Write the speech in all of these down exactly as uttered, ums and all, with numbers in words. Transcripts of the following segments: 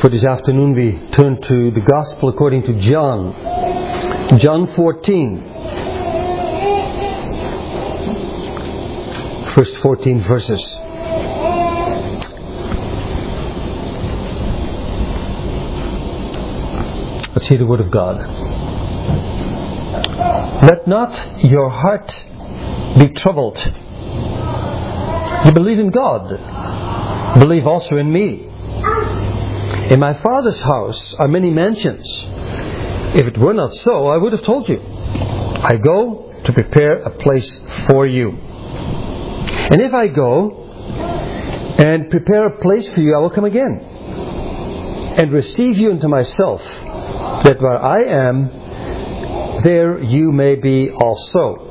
For this afternoon we turn to the Gospel according to John. John fourteen. First fourteen verses. Let's hear the Word of God. Let not your heart be troubled. You believe in God. Believe also in me. In my Father's house are many mansions. If it were not so, I would have told you. I go to prepare a place for you. And if I go and prepare a place for you, I will come again and receive you into myself, that where I am, there you may be also.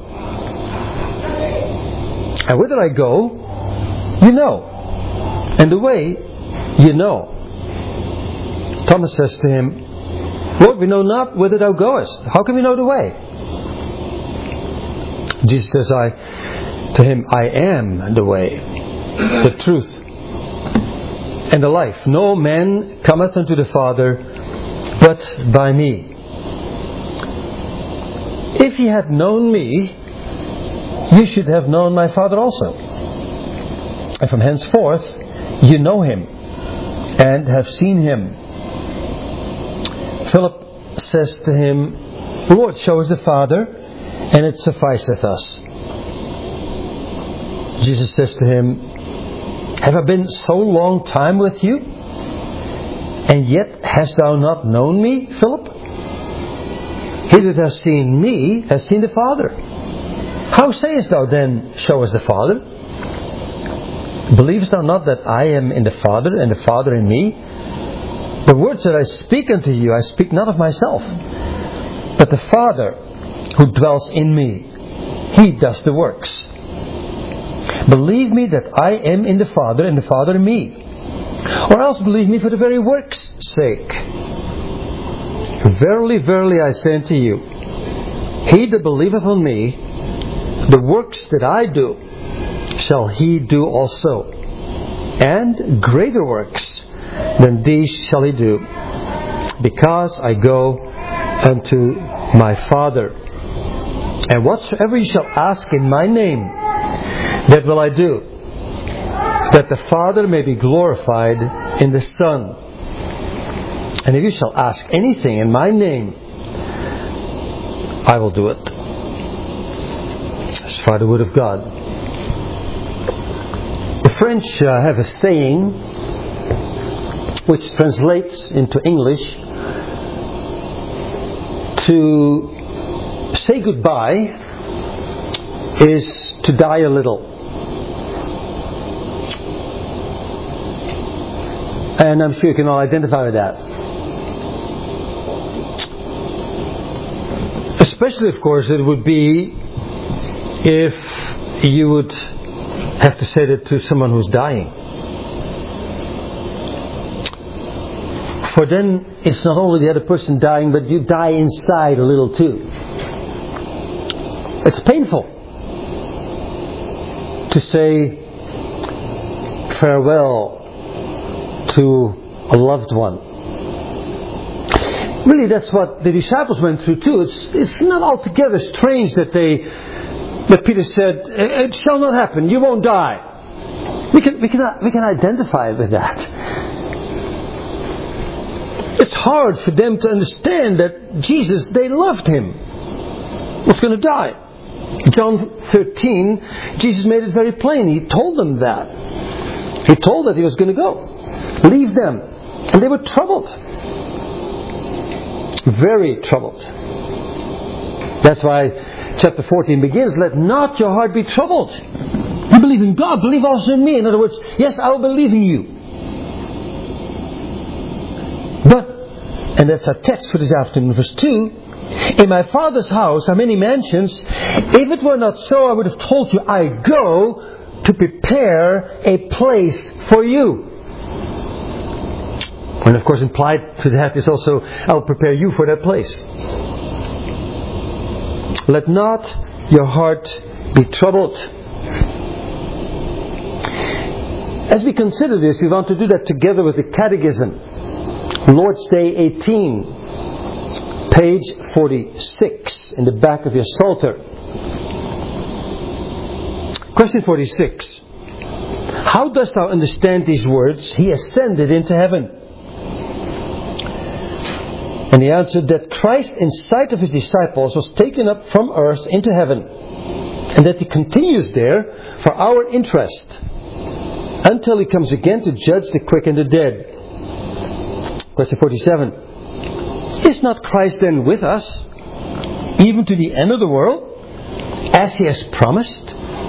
And whither I go, you know, and the way you know. Thomas says to him, Lord, we know not whither thou goest. How can we know the way? Jesus says I, to him, I am the way, the truth, and the life. No man cometh unto the Father but by me. If ye had known me, you should have known my Father also. And from henceforth you know him and have seen him. Philip says to him, Lord, show us the Father, and it sufficeth us. Jesus says to him, have I been so long time with you, and yet hast thou not known me, Philip? He that has seen me has seen the Father. How sayest thou then, show us the Father? Believest thou not that I am in the Father, and the Father in me? The words that I speak unto you, I speak not of myself, but the Father who dwells in me, He does the works. Believe me that I am in the Father, and the Father in me. Or else believe me for the very works' sake. Verily, verily, I say unto you, he that believeth on me, the works that I do, shall he do also. And greater works than these shall he do, because I go unto my Father. And whatsoever ye shall ask in my name, that will I do, that the Father may be glorified in the Son. And if you shall ask anything in my name, I will do it. As far the Word of God. The French uh, have a saying which translates into English, to say goodbye is to die a little. And I'm sure you can all identify with that. Especially, of course, it would be if you would have to say that to someone who's dying. For then it's not only the other person dying, but you die inside a little too. It's painful to say farewell to a loved one. Really, that's what the disciples went through too. It's it's not altogether strange that they that Peter said, "It shall not happen. You won't die." We can we can we can identify with that. It's hard for them to understand that Jesus, they loved him, was going to die. John thirteen, Jesus made it very plain. He told them that. He told that he was going to go. Leave them. And they were troubled. Very troubled. That's why chapter fourteen begins, let not your heart be troubled. You believe in God, believe also in me. In other words, yes, I will believe in you. But, and that's our text for this afternoon, verse two, in my Father's house are many mansions. If it were not so, I would have told you, I go to prepare a place for you. And of course implied to that is also, I will prepare you for that place. Let not your heart be troubled. As we consider this, we want to do that together with the Catechism. Lord's Day eighteen, page forty-six, in the back of your Psalter. Question forty-six. How dost thou understand these words? He ascended into heaven. And he answered that Christ, in sight of his disciples, was taken up from earth into heaven, and that he continues there for our interest, until he comes again to judge the quick and the dead. Question forty-seven. Is not Christ then with us, even to the end of the world, as he has promised?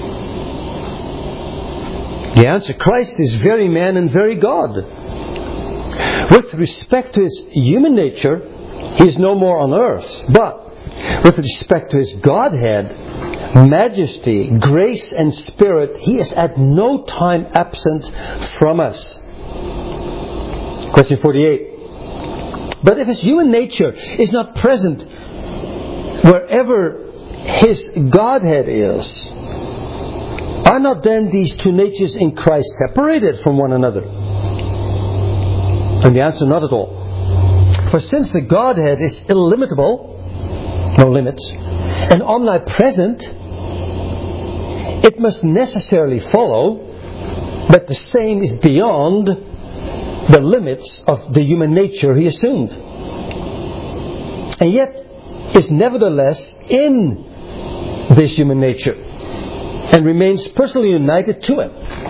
The answer, Christ is very man and very God. With respect to his human nature, he is no more on earth. But with respect to his Godhead, majesty, grace and spirit, he is at no time absent from us. Question forty-eight. But if his human nature is not present wherever his Godhead is, are not then these two natures in Christ separated from one another? And the answer, not at all. For since the Godhead is illimitable, no limits, and omnipresent, it must necessarily follow that the same is beyond the limits of the human nature he assumed, and yet is nevertheless in this human nature, and remains personally united to it.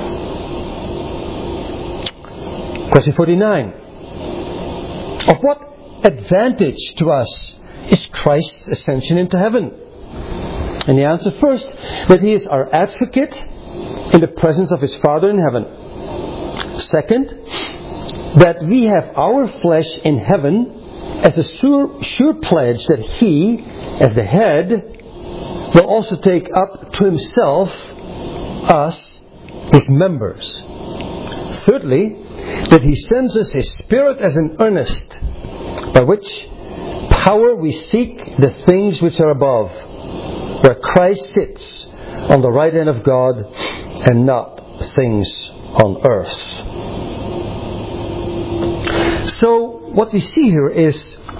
Question forty-nine. Of what advantage to us is Christ's ascension into heaven? And the answer, first, that he is our advocate in the presence of his Father in heaven. Second, that we have our flesh in heaven as a sure, sure pledge that he, as the head, will also take up to himself us, his members. Thirdly, that he sends us his Spirit as an earnest, by which power we seek the things which are above, where Christ sits on the right hand of God, and not things on earth. So, what we see here is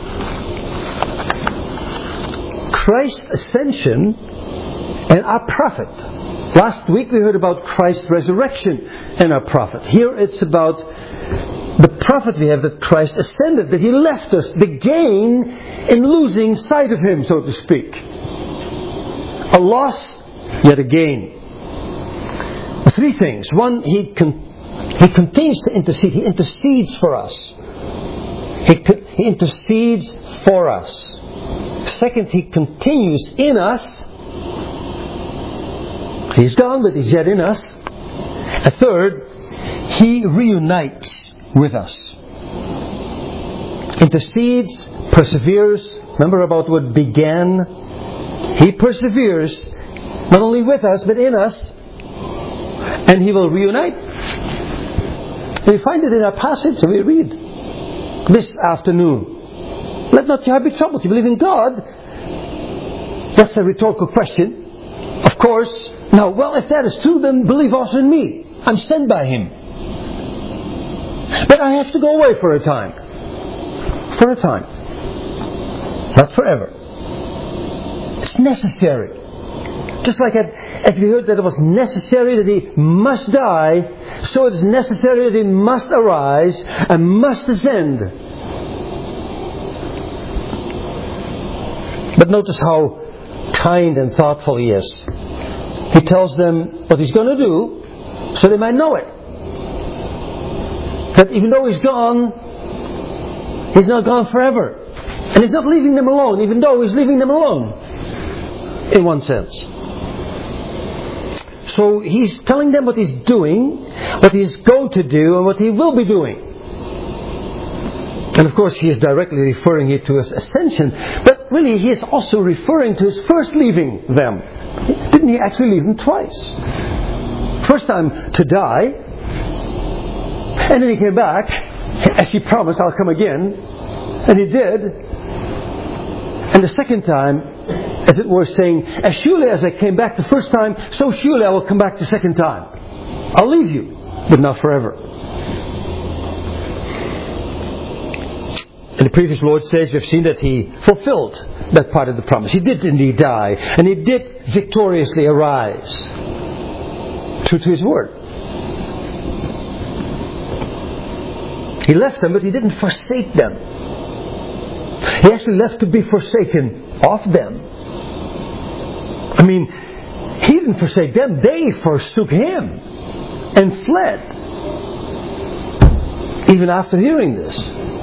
Christ's ascension and our prophet. Last week we heard about Christ's resurrection and our prophet. Here it's about the prophet we have, that Christ ascended, that he left us, the gain in losing sight of him, so to speak. A loss, yet a gain. Three things. One, he con- he continues to intercede. He intercedes for us. He, co- he intercedes for us. Second, he continues in us. He's gone, but he's yet in us. A third, he reunites with us. Intercedes, perseveres. Remember about what began? He perseveres, not only with us, but in us. And he will reunite. And we find it in our passage that we read this afternoon. Let not your heart be troubled. You believe in God? That's a rhetorical question. Of course. Now, well, if that is true, then believe also in me. I'm sent by him. But I have to go away for a time. For a time. Not forever. It's necessary. Just like it, as we heard that it was necessary that he must die, so it is necessary that he must arise and must ascend. But notice how kind and thoughtful he is. He tells them what he's going to do, so they might know it. That even though he's gone, he's not gone forever. And he's not leaving them alone, even though he's leaving them alone. In one sense. So he's telling them what he's doing, what he's going to do, and what he will be doing. And of course he is directly referring here to his ascension, but really he is also referring to his first leaving them. Didn't he actually leave them twice? First time to die, and then he came back, as he promised, I'll come again, and he did. And the second time, as it were, saying, as surely as I came back the first time, so surely I will come back the second time. I'll leave you, but not forever. And the previous Lord says, we've seen that He fulfilled that part of the promise. He did indeed die. And He did victoriously arise. True to His word. He left them, but He didn't forsake them. He actually left to be forsaken of them. I mean, He didn't forsake them. They forsook Him and fled. Even after hearing this.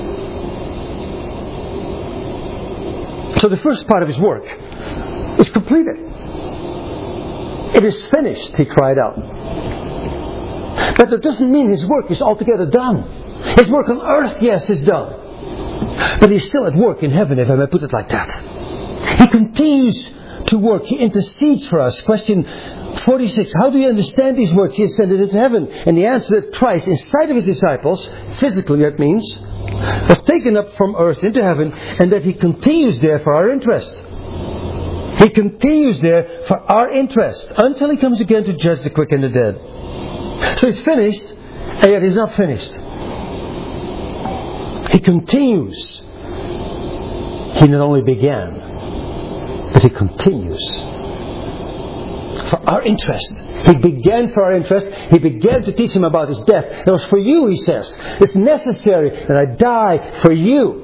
So the first part of His work is completed. It is finished, He cried out. But that doesn't mean His work is altogether done. His work on earth, yes, is done. But He's still at work in heaven, if I may put it like that. He continues to work. He intercedes for us. Question forty-six. How do you understand these words? He ascended into heaven. And the answer that Christ, in sight of His disciples, physically that means, was taken up from earth into heaven, and that He continues there for our interest. He continues there for our interest until He comes again to judge the quick and the dead. So He's finished, and yet He's not finished. He continues. He not only began, but He continues. For our interest. He began for our interest. He began to teach them about His death. It was for you, He says. It's necessary that I die for you.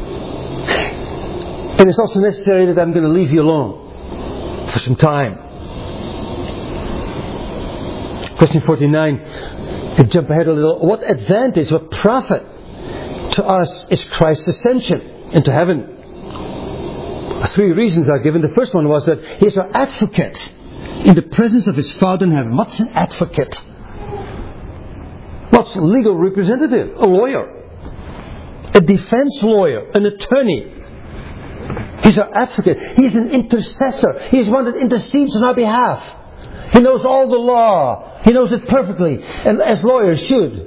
And it's also necessary that I'm going to leave you alone for some time. Question forty-nine. To jump ahead a little. What advantage, what profit to us is Christ's ascension into heaven? Three reasons are given. The first one was that He is our advocate in the presence of His Father in heaven. What's an advocate? What's a legal representative? A lawyer. A defense lawyer. An attorney. He's our advocate. He's an intercessor. He's one that intercedes on our behalf. He knows all the law. He knows it perfectly. And as lawyers should.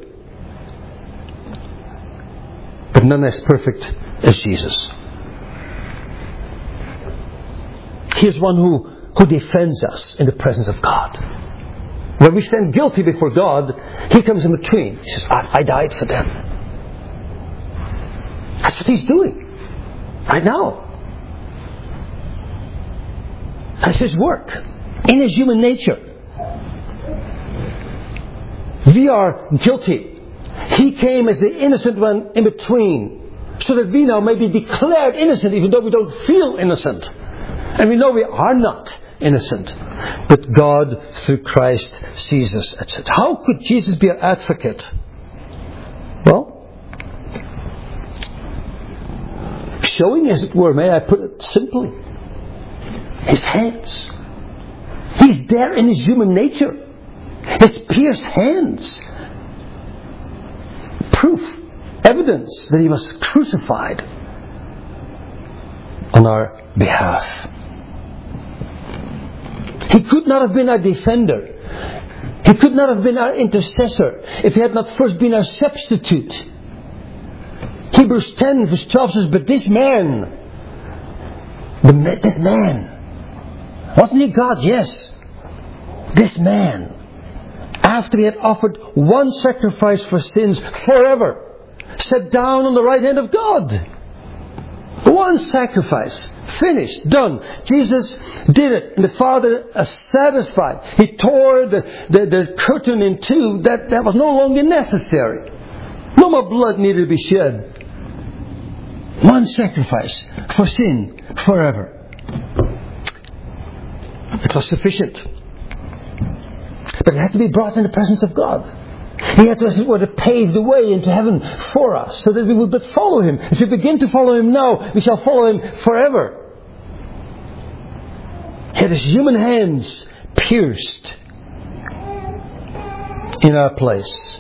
But none as perfect as Jesus. He is one who, who defends us in the presence of God. When we stand guilty before God, He comes in between. He says, I, I died for them. That's what He's doing. Right now. That's His work. In His human nature. We are guilty. He came as the innocent one in between. So that we now may be declared innocent even though we don't feel innocent. And we know we are not innocent. But God, through Christ, sees us, et cetera. How could Jesus be our advocate? Well, showing, as it were, may I put it simply, His hands. He's there in His human nature. His pierced hands. Proof, evidence that He was crucified on our behalf. He could not have been our defender. He could not have been our intercessor if He had not first been our substitute. Hebrews ten verse twelve says, but this man, the, this man, wasn't He God? Yes. This man, after He had offered one sacrifice for sins forever, sat down on the right hand of God. One sacrifice. Finished. Done. Jesus did it. And the Father is satisfied. He tore the, the, the curtain in two. That, that was no longer necessary. No more blood needed to be shed. One sacrifice for sin forever. It was sufficient. But it had to be brought in the presence of God. He had to, as it were, to pave the way into heaven for us, so that we would but follow Him. If we begin to follow Him now, we shall follow Him forever. He had His human hands pierced in our place.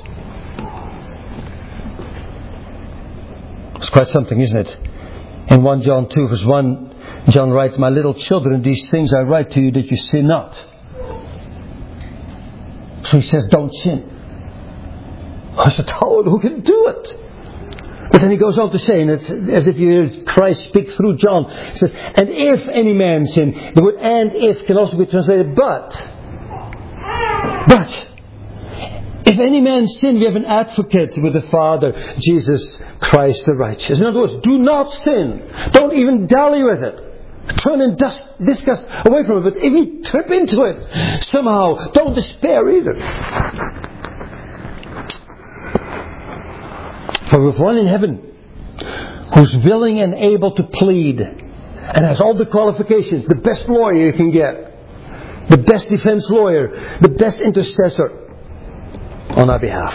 It's quite something, isn't it? In First John two verse one, John writes, my little children, these things I write to you that you sin not. So he says, don't sin. I said, oh, who can do it? But then he goes on to say, and it's as if you hear Christ speak through John. He says, and if any man sin, the word and if can also be translated but. But, if If any man sin, we have an advocate with the Father, Jesus Christ the righteous. In other words, do not sin. Don't even dally with it. Turn and dust, disgust away from it. But if you trip into it somehow, don't despair either. For we have one in heaven who's willing and able to plead and has all the qualifications, the best lawyer you can get, the best defense lawyer, the best intercessor on our behalf.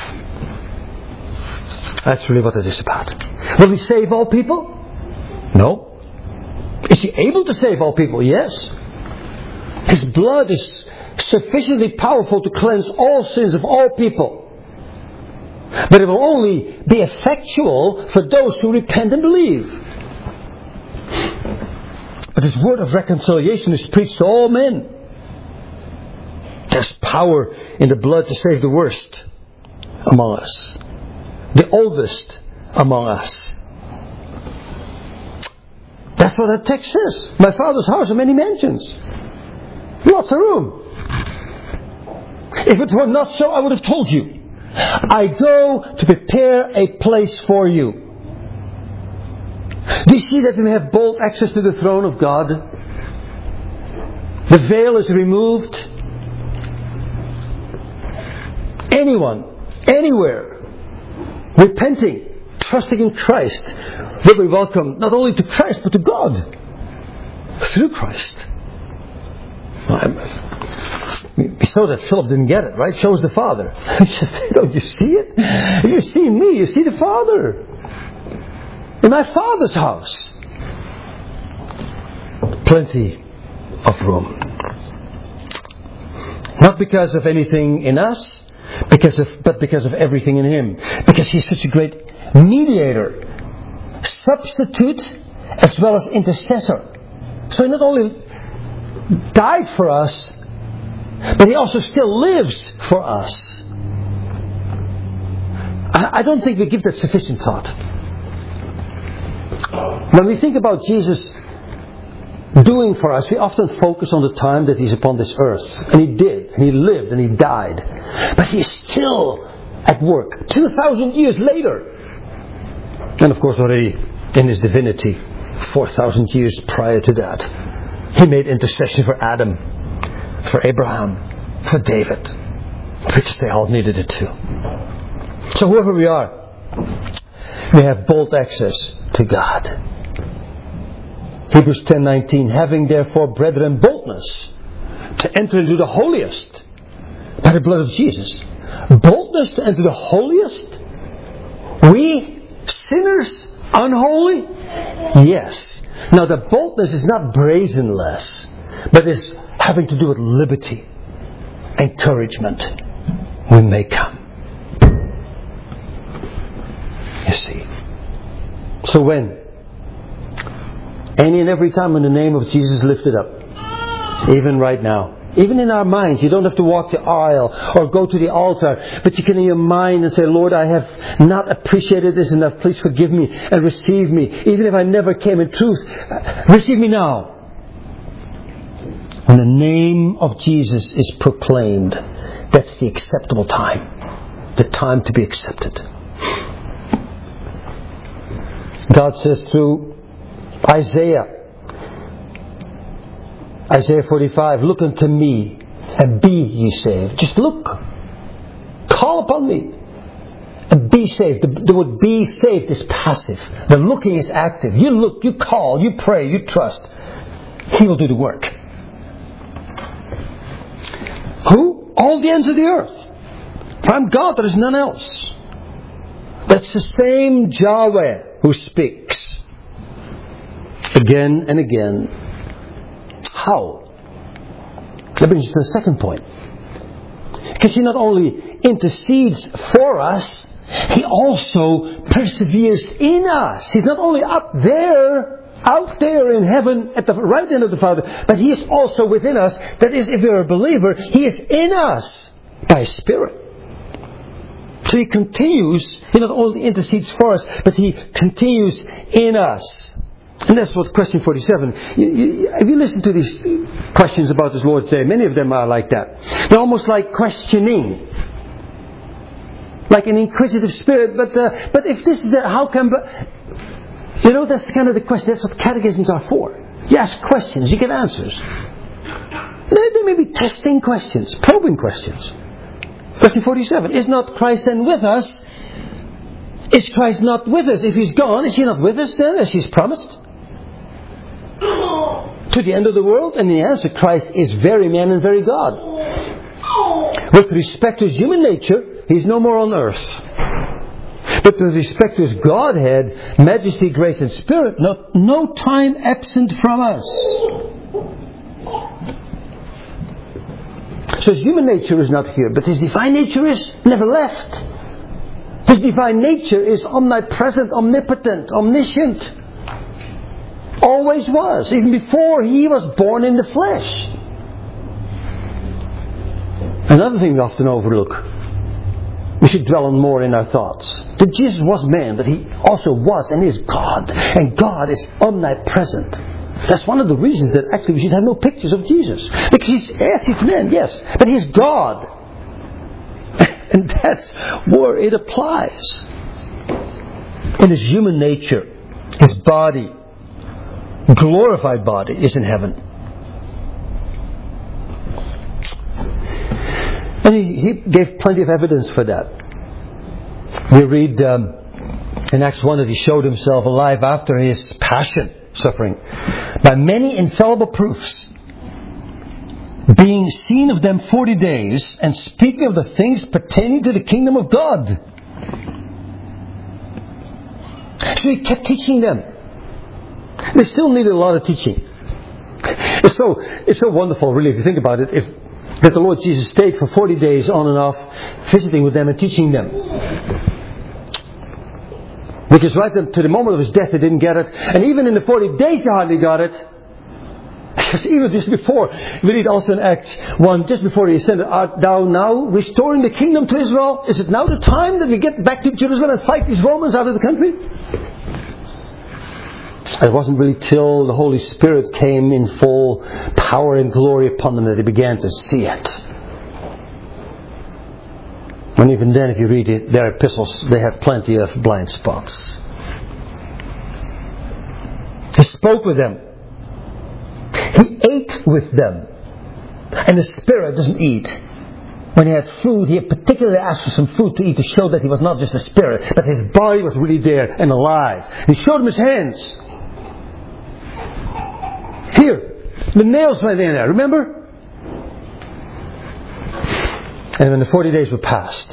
That's really what it is about. Will He save all people? No. Is He able to save all people? Yes. His blood is sufficiently powerful to cleanse all sins of all people. But it will only be effectual for those who repent and believe. But His word of reconciliation is preached to all men. There's power in the blood to save the worst among us, the oldest among us. That's what that text says. My Father's house are many mansions. Lots of room. If it were not so, I would have told you. I go to prepare a place for you. Do you see that we have bold access to the throne of God? The veil is removed. Anyone, anywhere, repenting, trusting in Christ, will be welcome not only to Christ but to God through Christ. We saw that Philip didn't get it, right? Shows the Father. He says, don't you see it? You see me, you see the Father. In my Father's house. Plenty of room. Not because of anything in us, because of, but because of everything in Him. Because He's such a great mediator, substitute, as well as intercessor. So He not only died for us, but He also still lives for us. I, I don't think we give that sufficient thought. When we think about Jesus doing for us, we often focus on the time that He's upon this earth. And He did, and He lived, and He died. But He is still at work, two thousand years later. And of course already in His divinity, four thousand years prior to that. He made intercession for Adam, for Abraham, for David, because they all needed it too. So whoever we are, we have bold access to God. Hebrews ten nineteen, having therefore, brethren, boldness to enter into the holiest by the blood of Jesus. Boldness to enter the holiest? We, sinners, unholy? Yes. Now the boldness is not brazenness, but is having to do with liberty, encouragement. We may come. You see. So when? Any and every time when the name of Jesus is lifted up. Even right now. Even in our minds. You don't have to walk the aisle or go to the altar. But you can in your mind and say, Lord, I have not appreciated this enough. Please forgive me and receive me. Even if I never came in truth. Receive me now. When the name of Jesus is proclaimed, that's the acceptable time. The time to be accepted. God says through Isaiah, Isaiah forty-five, look unto me and be ye saved. Just look. Call upon me and be saved. The, the word be saved is passive. The looking is active. You look, you call, you pray, you trust. He will do the work. Who? All the ends of the earth. For I'm God, there is none else. That's the same Yahweh who speaks again and again. How? That brings us to the second point. Because He not only intercedes for us, He also perseveres in us. He's not only up there, out there in heaven at the right hand of the Father, but He is also within us. That is, if you're a believer, He is in us by His Spirit. So He continues, He not only intercedes for us, but He continues in us. And that's what question forty-seven, you, you, if you listen to these questions about this Lord's Day, many of them are like that. They're almost like questioning. like an inquisitive spirit. But uh, but if this is the, how come? But, you know, that's kind of the question. That's what catechisms are for. You ask questions, you get answers. They, they may be testing questions, probing questions. Question forty-seven. Is not Christ then with us? Is Christ not with us? If He's gone, is He not with us then, as He's promised? To the end of the world? And the answer, Christ is very man and very God. With respect to His human nature, He's no more on earth. But with respect to His Godhead, majesty, grace and spirit, no, no time absent from us. So His human nature is not here, but His divine nature is never left. His divine nature is omnipresent, omnipotent, omniscient. Always was, even before He was born in the flesh. Another thing we often overlook, we should dwell on more in our thoughts, that Jesus was man, but He also was and is God. And God is omnipresent. That's one of the reasons that actually we should have no pictures of Jesus. Because He's, yes, He's man, yes, but He's God. And that's where it applies. In His human nature, His body, glorified body, is in heaven. And he, he gave plenty of evidence for that. We read um, in Acts one that He showed Himself alive after His passion, suffering, by many infallible proofs, being seen of them forty days, and speaking of the things pertaining to the kingdom of God. So He kept teaching them. They still needed a lot of teaching. It's so, it's so wonderful, really, if you think about it, if that the Lord Jesus stayed for forty days on and off, visiting with them and teaching them. Because right to the moment of His death, they didn't get it. And even in the forty days, they hardly got it. Because even just before, we read also in Acts one, just before He ascended, art thou now restoring the kingdom to Israel? Is it now the time that we get back to Jerusalem and fight these Romans out of the country? It wasn't really till the Holy Spirit came in full power and glory upon them that they began to see it. And even then, if you read it, their epistles, they had plenty of blind spots. He spoke with them. He ate with them. And the Spirit doesn't eat. When He had food, He had particularly asked for some food to eat to show that He was not just a spirit, but His body was really there and alive. He showed them His hands. Here, the nails went in there, remember? And when the forty days were passed,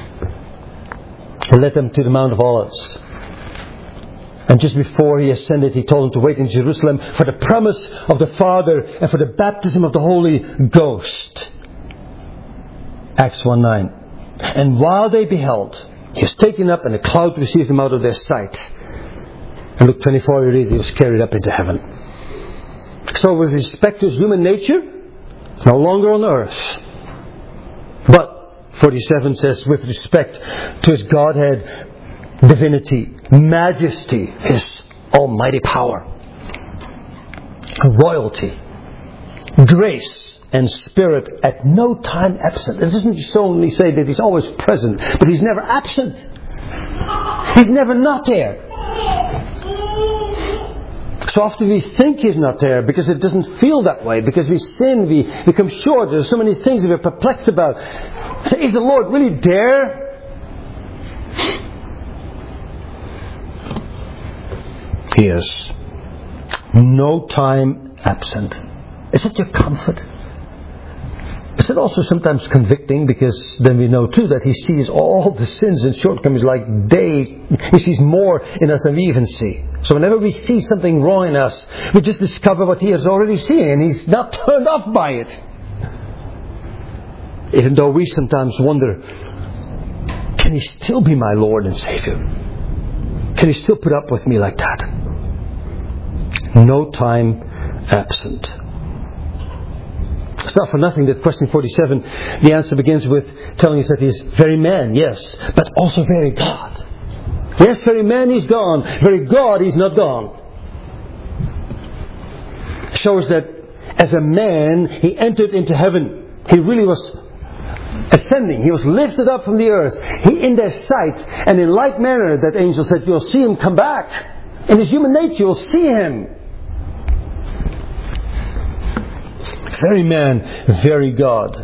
He led them to the Mount of Olives. And just before He ascended, He told them to wait in Jerusalem for the promise of the Father and for the baptism of the Holy Ghost. Acts one nine. And while they beheld, He was taken up and a cloud received Him out of their sight. And Luke twenty-four, we read, He was carried up into heaven. So with respect to His human nature, no longer on earth. But forty-seven says, with respect to His Godhead, divinity, majesty, His almighty power, royalty, grace and spirit at no time absent. It doesn't just only say that He's always present, but He's never absent. He's never not there. So often we think He's not there because it doesn't feel that way. Because we sin, we become short. There's so many things that we're perplexed about. So is the Lord really there? He is. No time absent. Is it your comfort? Is it also sometimes convicting? Because then we know too that He sees all the sins and shortcomings like they, He sees more in us than we even see. So whenever we see something wrong in us, we just discover what He has already seen and He's not turned off by it. Even though we sometimes wonder, can He still be my Lord and Savior? Can He still put up with me like that? No time absent. It's not for nothing that question forty-seven, the answer begins with telling us that He is very man, yes, but also very God. Yes, very man He's gone, very God He's not gone. It shows that as a man He entered into heaven. He really was ascending. He was lifted up from the earth. He in their sight. And in like manner, that angel said, you'll see him come back. In his human nature, you'll see him. Very man, very God.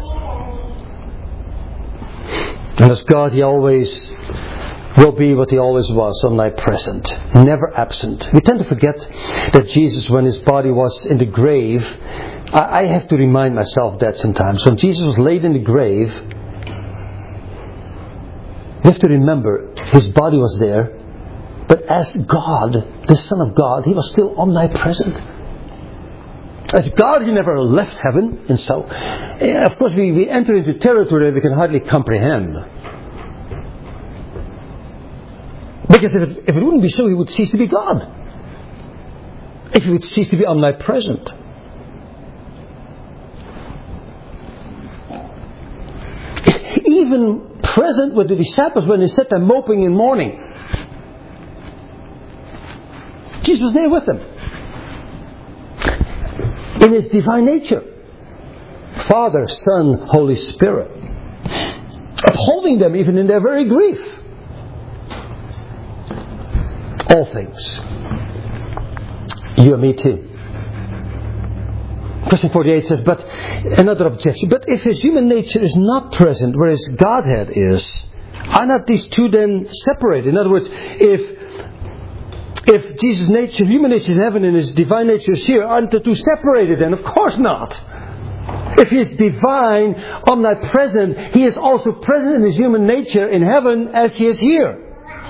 And as God, he always will be what he always was, omnipresent, never absent. We tend to forget that Jesus, when his body was in the grave, I have to remind myself that sometimes. When Jesus was laid in the grave, we have to remember his body was there, but as God, the Son of God, he was still omnipresent. As God, he never left heaven, and so, of course, we, we enter into territory that we can hardly comprehend. Because if it, if it wouldn't be so, he would cease to be God. If he would cease to be omnipresent. Even present with the disciples when they sat there moping in mourning. Jesus was there with them. In his divine nature. Father, Son, Holy Spirit. Upholding them even in their very grief. All things. You and me too. Question forty-eight says, but another objection. But if his human nature is not present, whereas Godhead is, are not these two then separated? In other words, if if Jesus' nature, human nature is in heaven and his divine nature is here, aren't the two separated then? Of course not. If he is divine, omnipresent, he is also present in his human nature in heaven as he is here.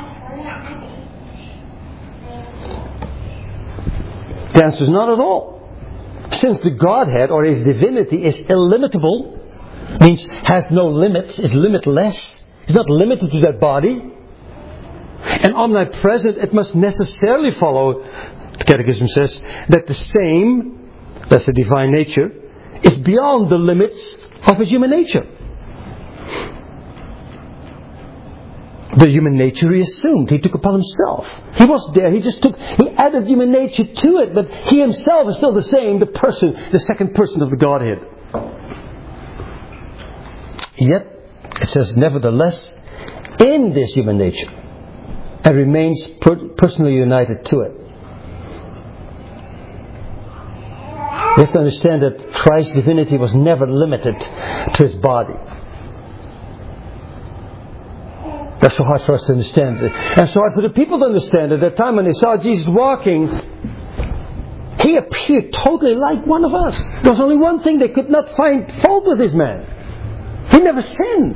The answer is not at all. Since the Godhead or his divinity is illimitable, means has no limits, is limitless, is not limited to that body, and omnipresent, it must necessarily follow, the Catechism says, that the same, that's the divine nature, is beyond the limits of his human nature. The human nature he assumed, he took upon himself. He was there, he just took, he added human nature to it, but he himself is still the same, the person, the second person of the Godhead. Yet, it says, nevertheless, in this human nature, and remains per- personally united to it. We have to understand that Christ's divinity was never limited to his body. That's so hard for us to understand. And so hard for the people to understand. At that time when they saw Jesus walking, he appeared totally like one of us. There was only one thing, they could not find fault with this man. He never sinned.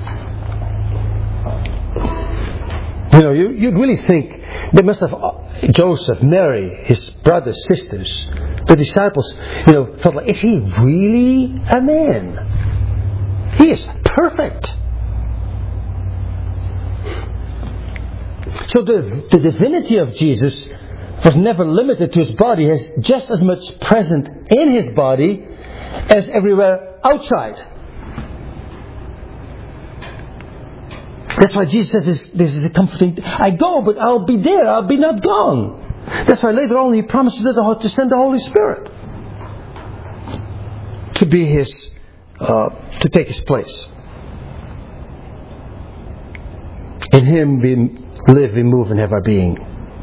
You know, you, you'd really think they must have, Joseph, Mary, his brothers, sisters, the disciples, you know, felt like, is he really a man? He is perfect. So the, the divinity of Jesus was never limited to his body, as just as much present in his body as everywhere outside. That's why Jesus says this, this is a comforting, I go, but I'll be there, I'll be not gone. That's why later on he promises to send the Holy Spirit to be his, uh, to take his place. In him we live, we move, and have our being.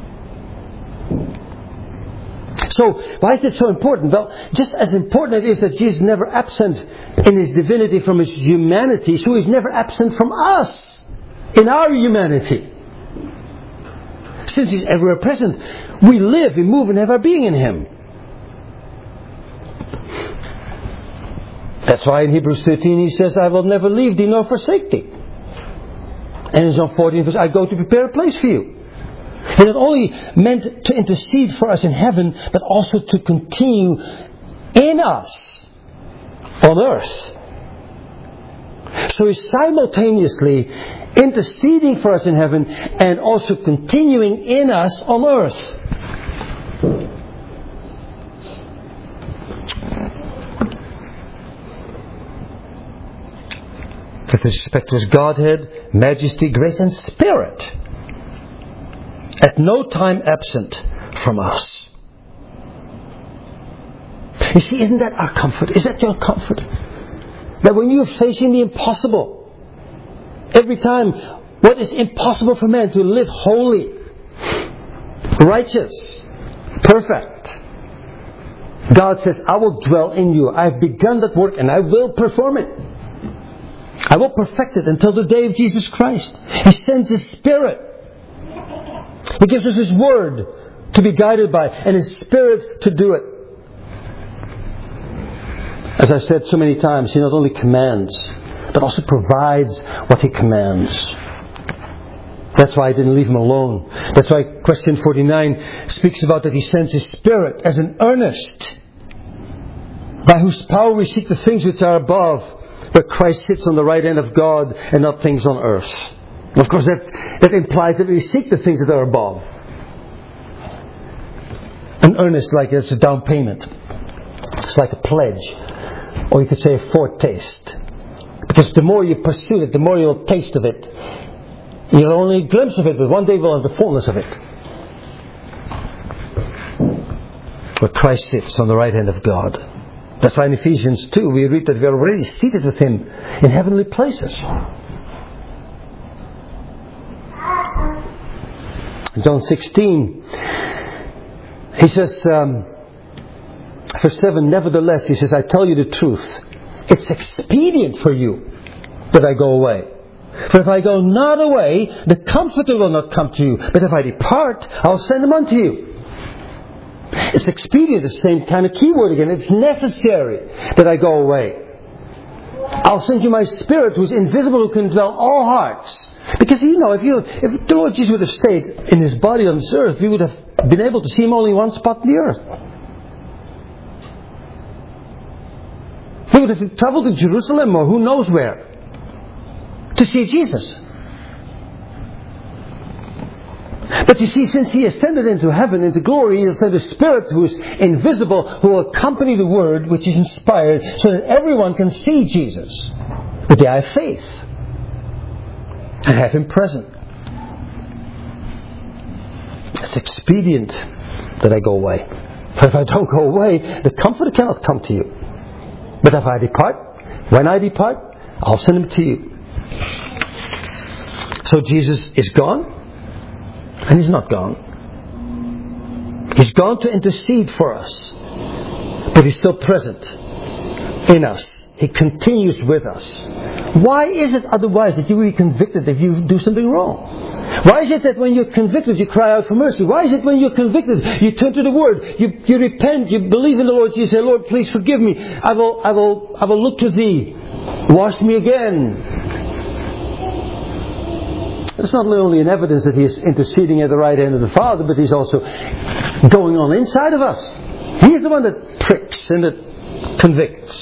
So, why is it so important? Well, just as important it is that Jesus is never absent in his divinity from his humanity, so he's never absent from us in our humanity. Since he's everywhere present, we live, we move, and have our being in him. That's why in Hebrews thirteen he says, I will never leave thee nor forsake thee. And in John fourteen verse, I go to prepare a place for you. And not only meant to intercede for us in heaven, but also to continue in us on earth. So he's simultaneously interceding for us in heaven and also continuing in us on earth. With respect to his Godhead, majesty, grace, and spirit, at no time absent from us. You see, isn't that our comfort? Is that your comfort? That when you're facing the impossible, every time, what is impossible for man to live holy, righteous, perfect, God says, I will dwell in you. I have begun that work and I will perform it. I will perfect it until the day of Jesus Christ. He sends His Spirit. He gives us His Word to be guided by and His Spirit to do it. As I've said so many times, He not only commands, but also provides what He commands. That's why I didn't leave Him alone. That's why question forty-nine speaks about that He sends His Spirit as an earnest, by whose power we seek the things which are above, where Christ sits on the right hand of God and not things on earth. And of course that, that implies that we seek the things that are above. An earnest, like it's a down payment. It's like a pledge. Or you could say a foretaste. Because the more you pursue it, the more you'll taste of it. You'll only glimpse of it, but one day we'll have the fullness of it. Where Christ sits on the right hand of God. That's why in Ephesians two we read that we are already seated with Him in heavenly places. In John sixteen, He says, um, verse seven, nevertheless, He says, I tell you the truth. It's expedient for you that I go away. For if I go not away, the Comforter will not come to you. But if I depart, I'll send Him unto you. It's expedient, the same kind of keyword again. It's necessary that I go away. I'll send you my Spirit who is invisible, who can dwell in all hearts. Because you know, if you if the Lord Jesus would have stayed in His body on this earth, we would have been able to see Him only in one spot on the earth. He would have traveled to Jerusalem or who knows where to see Jesus. But you see, since He ascended into heaven, into glory, He has sent the Spirit who is invisible, who will accompany the Word which is inspired, so that everyone can see Jesus with the eye of faith and have Him present. It's expedient that I go away. For if I don't go away, the Comforter cannot come to you. But if I depart, when I depart, I'll send Him to you. So Jesus is gone. And He's not gone. He's gone to intercede for us. But He's still present in us. He continues with us. Why is it otherwise that you will be convicted if you do something wrong? Why is it that when you're convicted you cry out for mercy? Why is it when you're convicted you turn to the Word, you, you repent, you believe in the Lord Jesus, say, Lord, please forgive me. I will, I will, I will look to Thee. Wash me again. It's not only an evidence that He is interceding at the right hand of the Father, but He's also going on inside of us. He's the one that pricks and that convicts.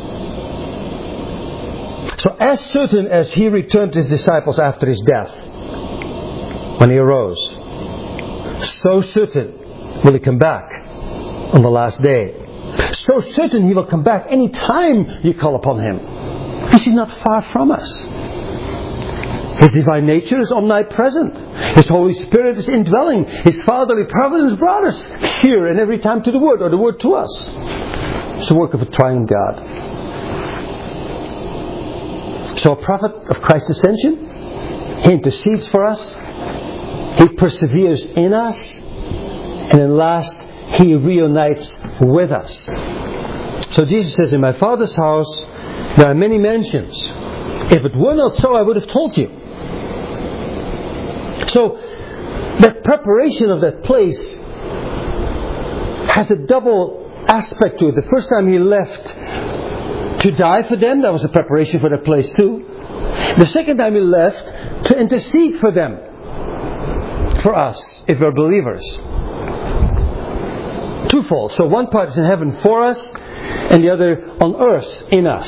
So as certain as He returned to His disciples after His death, when He arose, so certain will He come back on the last day. So certain He will come back any time you call upon Him. Because He's not far from us. His divine nature is omnipresent. His Holy Spirit is indwelling. His fatherly providence brought us here and every time to the Word, or the Word to us. It's the work of a triune God. So a prophet of Christ's ascension, He intercedes for us. He perseveres in us. And then last, He reunites with us. So Jesus says, in my Father's house there are many mansions. If it were not so, I would have told you. So, that preparation of that place has a double aspect to it. The first time He left to die for them, that was a preparation for that place too. The second time He left to intercede for them, for us, if we're believers. Twofold. So one part is in heaven for us, and the other on earth in us.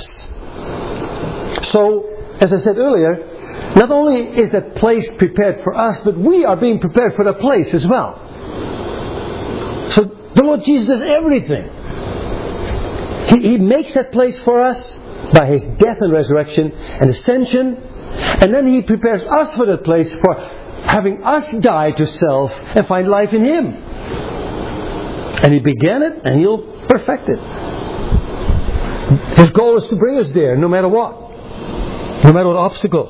So, as I said earlier, not only is that place prepared for us, but we are being prepared for that place as well. So the Lord Jesus does everything. He, he makes that place for us by His death and resurrection and ascension. And then He prepares us for that place for having us die to self and find life in Him. And He began it and He'll perfect it. His goal is to bring us there, no matter what. No matter what obstacles.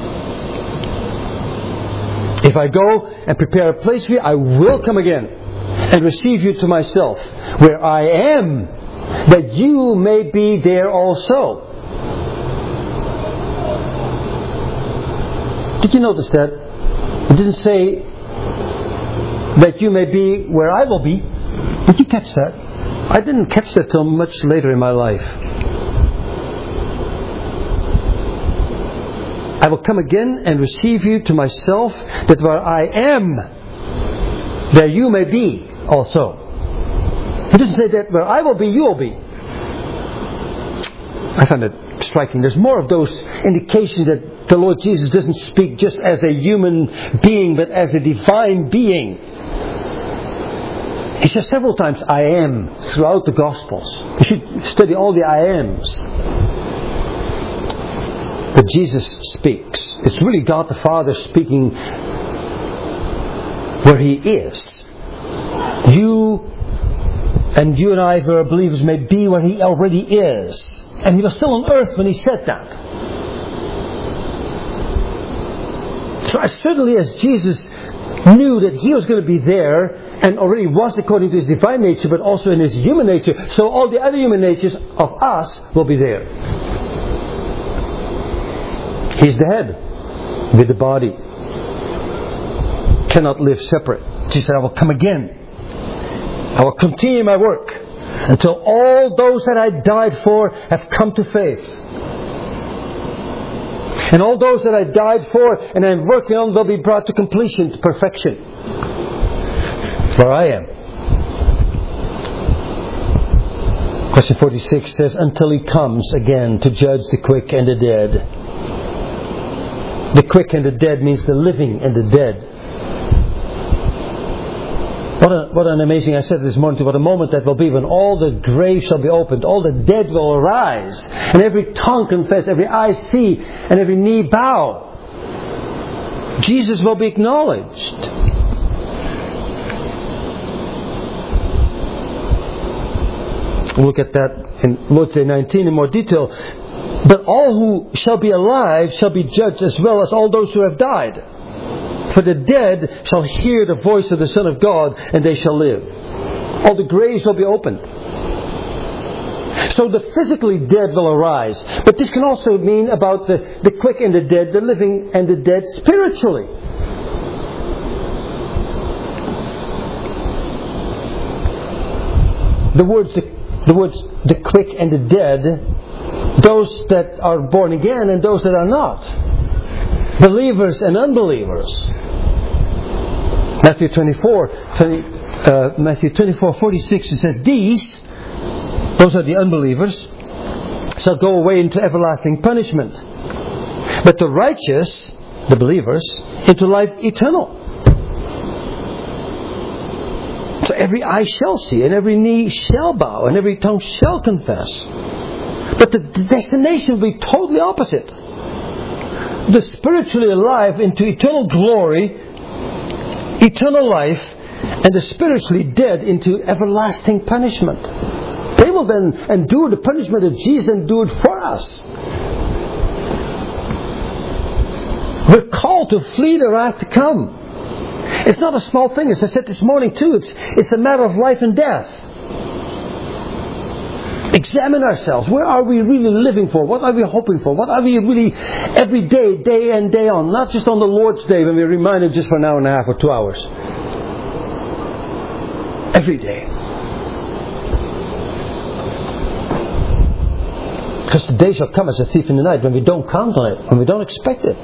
If I go and prepare a place for you, I will come again and receive you to myself, where I am, that you may be there also. Did you notice that? It didn't say that you may be where I will be. Did you catch that? I didn't catch that till much later in my life. I will come again and receive you to myself, that where I am, there you may be also. He doesn't say that where I will be, you will be. I find it striking. There's more of those indications that the Lord Jesus doesn't speak just as a human being, but as a divine being. He says several times, I am, throughout the Gospels. You should study all the I ams. But Jesus speaks. It's really God the Father speaking where He is. You and you and I, who are believers, may be where He already is. And He was still on earth when He said that. So as certainly as Jesus knew that He was going to be there, and already was according to His divine nature, but also in His human nature, so all the other human natures of us will be there. He's the head with the body. Cannot live separate. Jesus said, I will come again. I will continue my work until all those that I died for have come to faith. And all those that I died for and I'm working on will be brought to completion, to perfection. Where I am. Question forty-six says, until He comes again to judge the quick and the dead. The quick and the dead means the living and the dead. What, a, what an amazing, I said this morning, what a moment that will be when all the graves shall be opened, all the dead will arise, and every tongue confess, every eye see, and every knee bow. Jesus will be acknowledged. We'll look at that in Lord's Day nineteen in more detail. But all who shall be alive shall be judged, as well as all those who have died. For the dead shall hear the voice of the Son of God, and they shall live. All the graves will be opened. So the physically dead will arise. But this can also mean about the, the quick and the dead, the living and the dead spiritually. The words, the, the words, the quick and the dead, those that are born again and those that are not. Believers and unbelievers. Matthew twenty-four, twenty, uh, Matthew twenty-four, forty-six, it says, these, those are the unbelievers, shall go away into everlasting punishment. But the righteous, the believers, into life eternal. So every eye shall see, and every knee shall bow, and every tongue shall confess. But the destination will be totally opposite. The spiritually alive into eternal glory, eternal life, and the spiritually dead into everlasting punishment. They will then endure the punishment that Jesus endured for us. We're called to flee the wrath to come. It's not a small thing, as I said this morning too. It's, it's a matter of life and death. Examine ourselves. Where are we really living for? What are we hoping for? What are we really every day, day in, day on? Not just on the Lord's Day when we're reminded just for an hour and a half or two hours. Every day. Because the day shall come as a thief in the night when we don't count on it, when we don't expect it.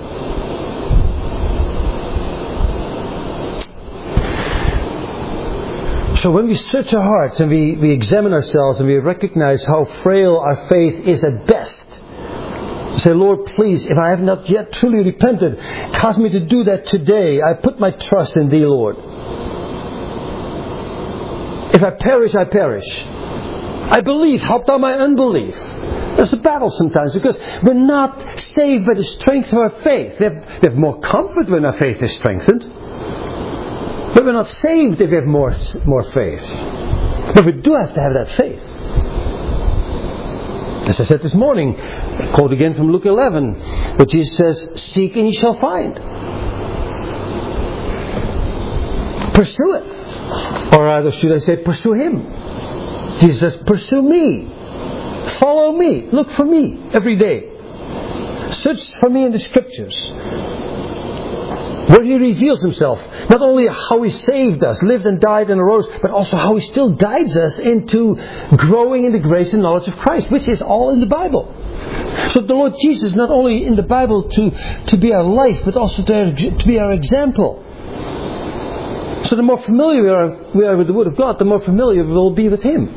So when we search our hearts and we, we examine ourselves and we recognize how frail our faith is at best, say, Lord, please, if I have not yet truly repented, cause me to do that today. I put my trust in Thee, Lord. If I perish, I perish. I believe, help Thou my unbelief. There's a battle sometimes because we're not saved by the strength of our faith. We have, we have more comfort when our faith is strengthened. But we're not saved if we have more, more faith. But we do have to have that faith. As I said this morning, quote again from Luke eleven, where Jesus says, seek and you shall find. Pursue it. Or rather, should I say, pursue Him. Jesus says, pursue me. Follow me. Look for me every day. Search for me in the Scriptures, where He reveals Himself. Not only how He saved us, lived and died and arose, but also how He still guides us into growing in the grace and knowledge of Christ, which is all in the Bible. So the Lord Jesus is not only in the Bible to, to be our life, but also to, to be our example. So the more familiar we are, we are with the Word of God, the more familiar we will be with Him.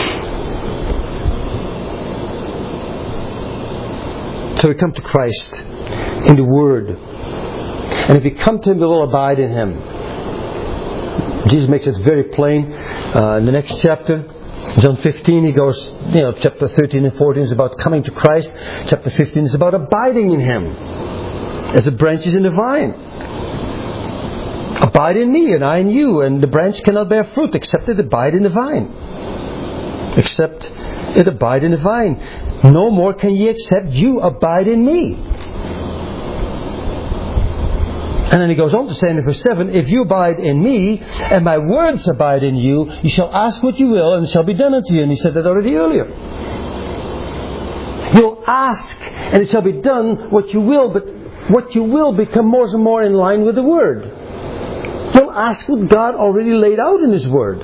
So we come to Christ in the Word. And if we come to Him, we will abide in Him. Jesus makes it very plain. Uh, in the next chapter, John fifteen, He goes, you know, chapter thirteen and fourteen is about coming to Christ. Chapter fifteen is about abiding in Him. As the branches in the vine. Abide in me and I in you. And the branch cannot bear fruit except it abide in the vine. Except it abide in the vine. No more can ye except you abide in me. And then he goes on to say in verse seven, if you abide in me, and my words abide in you, you shall ask what you will, and it shall be done unto you. And he said that already earlier. You'll ask, and it shall be done what you will, but what you will become more and more in line with the Word. You'll ask what God already laid out in His Word.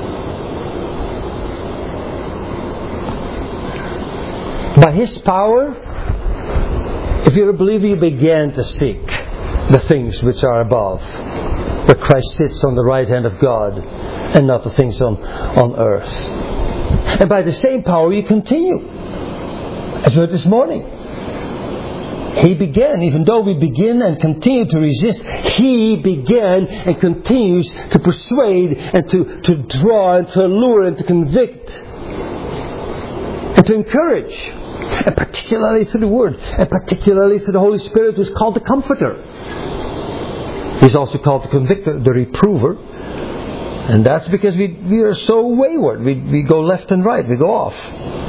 By His power, if you're a believer, you began to seek the things which are above, where Christ sits on the right hand of God, and not the things on, on earth. And by the same power, you continue. As we heard this morning. He began, even though we begin and continue to resist, He began and continues to persuade and to, to draw and to allure and to convict and to encourage. And particularly through the Word. And particularly through the Holy Spirit, who is called the Comforter. He's also called the Convictor, the Reprover. And that's because we, we are so wayward. We, we go left and right. We go off.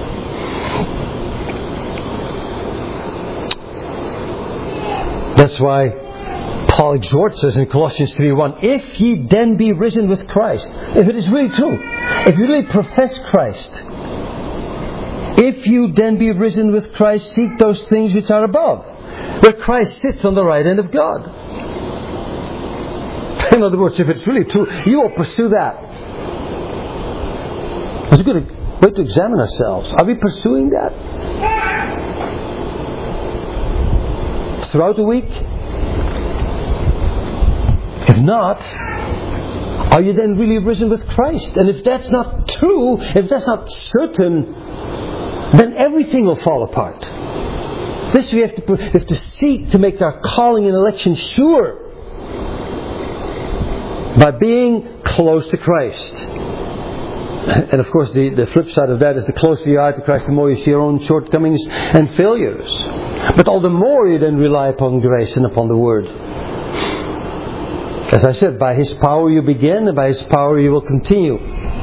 That's why Paul exhorts us in Colossians three one, if ye then be risen with Christ. If it is really true. If you really profess Christ. If you then be risen with Christ, seek those things which are above, where Christ sits on the right hand of God. In other words, if it's really true, you will pursue that. It's a good way to examine ourselves. Are we pursuing that? Throughout the week? If not, are you then really risen with Christ? And if that's not true, if that's not certain, then everything will fall apart. This we have to, we have to seek to make our calling and election sure by being close to Christ. And of course the, the flip side of that is the closer you are to Christ, the more you see your own shortcomings and failures. But all the more you then rely upon grace and upon the Word. As I said, by His power you begin, and by His power you will continue.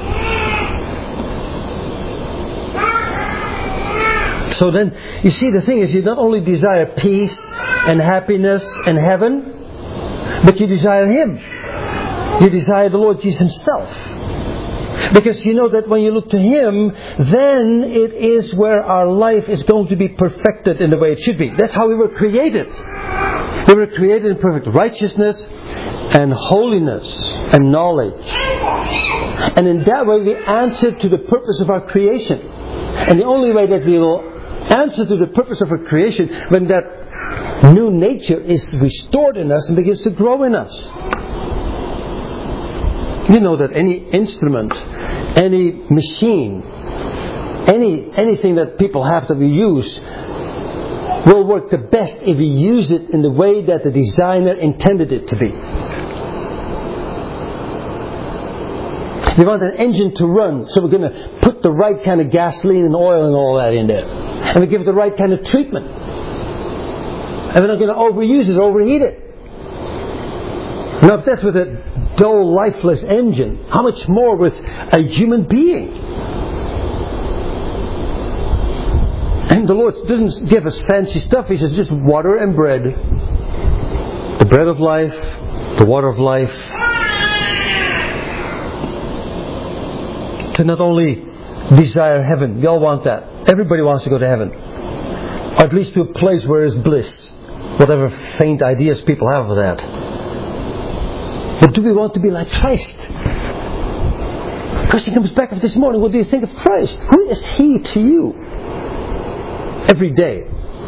So then, you see, the thing is, you not only desire peace and happiness and heaven, but you desire Him. You desire the Lord Jesus Himself. Because you know that when you look to Him, then it is where our life is going to be perfected in the way it should be. That's how we were created. We were created in perfect righteousness and holiness and knowledge. And in that way we answer to the purpose of our creation. And the only way that we will answer to the purpose of our creation, when that new nature is restored in us and begins to grow in us. You know that any instrument, any machine, any anything that people have that we use will work the best if we use it in the way that the designer intended it to be. We want an engine to run, so we're going to put the right kind of gasoline and oil and all that in there. And we give it the right kind of treatment. And we're not going to overuse it, overheat it. Now if that's with a dull, lifeless engine, how much more with a human being? And the Lord doesn't give us fancy stuff. He says just water and bread. The bread of life, the water of life. To not only desire heaven. We all want that. Everybody wants to go to heaven. Or at least to a place where there's bliss. Whatever faint ideas people have of that. But do we want to be like Christ? Because he comes back this morning. What do you think of Christ? Who is he to you? Every day.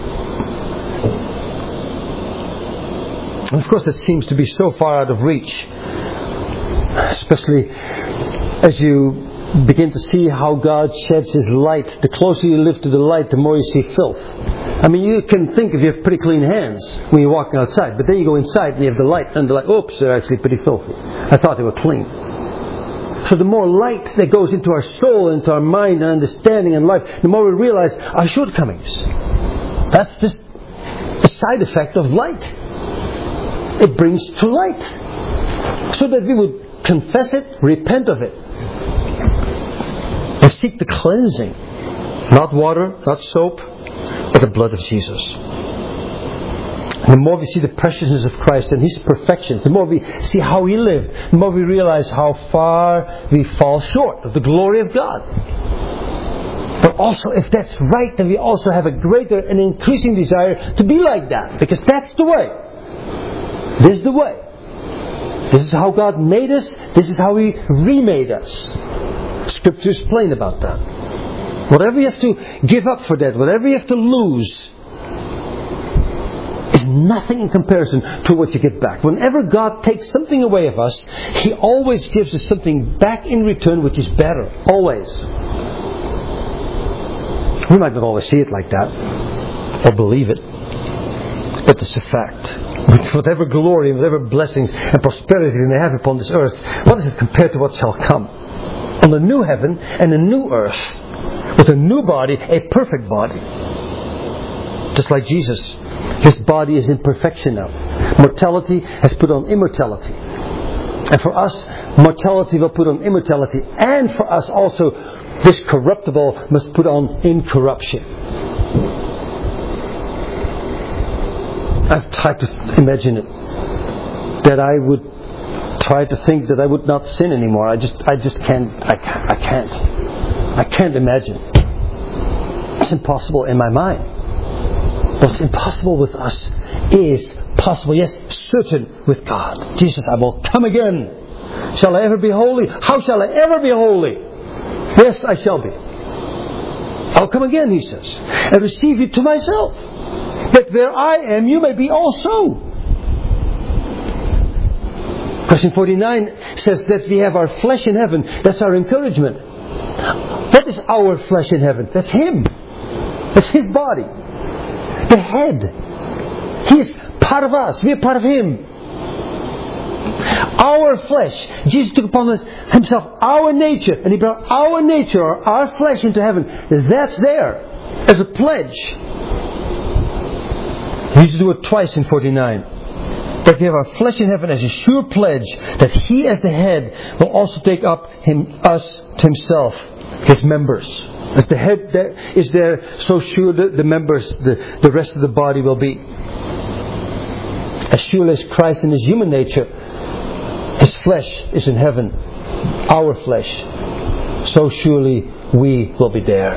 And of course that seems to be so far out of reach. Especially as you begin to see how God sheds His light. The closer you live to the light, the more you see filth. I mean, you can think if you have pretty clean hands when you're walking outside, but then you go inside and you have the light, and they're like, oops, they're actually pretty filthy. I thought they were clean. So the more light that goes into our soul, into our mind and understanding and life, the more we realize our shortcomings. That's just a side effect of light. It brings to light. So that we would confess it, repent of it. And seek the cleansing. Not water, not soap, but the blood of Jesus. And the more we see the preciousness of Christ and His perfections, the more we see how He lived, the more we realize how far we fall short of the glory of God. But also, if that's right, then we also have a greater and increasing desire to be like that. Because that's the way. This is the way. This is how God made us. This is how He remade us. Scripture is plain about that. Whatever you have to give up for that, whatever you have to lose, is nothing in comparison to what you get back. Whenever God takes something away of us, He always gives us something back in return which is better. Always. We might not always see it like that, or believe it, but it's a fact. With whatever glory, whatever blessings and prosperity we may have upon this earth, what is it compared to what shall come? On the new heaven and a new earth, with a new body, a perfect body. Just like Jesus. His body is in perfection now. Mortality has put on immortality. And for us, mortality will put on immortality. And for us also, this corruptible must put on incorruption. I've tried to imagine it. That I would try to think that I would not sin anymore. I just, I just can't, I can't, I can't. I can't imagine. It's impossible in my mind. What's impossible with us is possible, yes, certain with God. Jesus, I will come again. Shall I ever be holy? How shall I ever be holy? Yes, I shall be. I'll come again, He says, and receive you to myself, that where I am, you may be also. Question forty-nine says that we have our flesh in heaven. That's our encouragement. What is our flesh in heaven? That's Him. That's His body. The head. He is part of us. We are part of Him. Our flesh. Jesus took upon us Himself our nature. And He brought our nature or our flesh into heaven. That's there. As a pledge. He used to do it twice in forty-nine. That we have our flesh in heaven as a sure pledge that He as the head will also take up him, us to Himself, His members. As the head there is there, so sure the, the members, the, the rest of the body will be. As surely as Christ in His human nature, His flesh is in heaven, our flesh, so surely we will be there.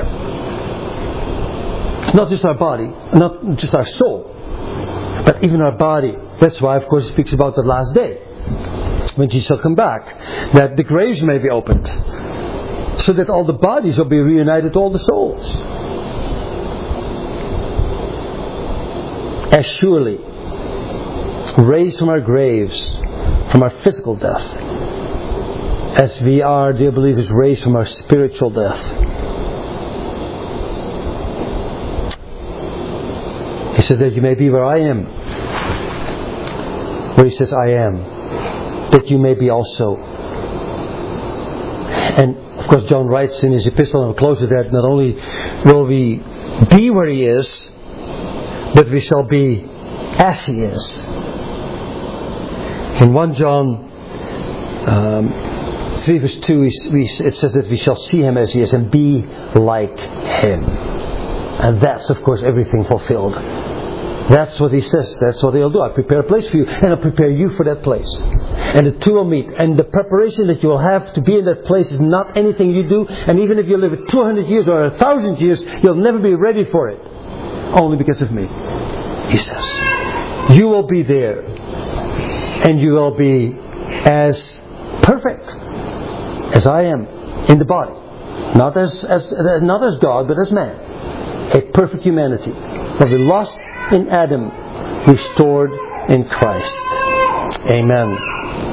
It's not just our body, not just our soul, but even our body. That's why, of course, it speaks about the last day, when Jesus shall come back, that the graves may be opened, so that all the bodies will be reunited to all the souls. As surely raised from our graves, from our physical death, as we are, dear believers, raised from our spiritual death. He says that you may be where I am. Where He says, I am. That you may be also. And of course John writes in his epistle, and I'll close with that, not only will we be where He is, but we shall be as He is. In First John um, three verse two, we, we, it says that we shall see Him as He is and be like Him. And that's, of course, everything fulfilled. That's what He says. That's what He'll do. I prepare a place for you, and I'll prepare you for that place. And the two will meet. And the preparation that you will have to be in that place is not anything you do. And even if you live two hundred years or one thousand years, you'll never be ready for it. Only because of me, He says. You will be there. And you will be as perfect as I am in the body. Not as, as, not as God, but as man. A perfect humanity. That we lost in Adam, restored in Christ. Amen.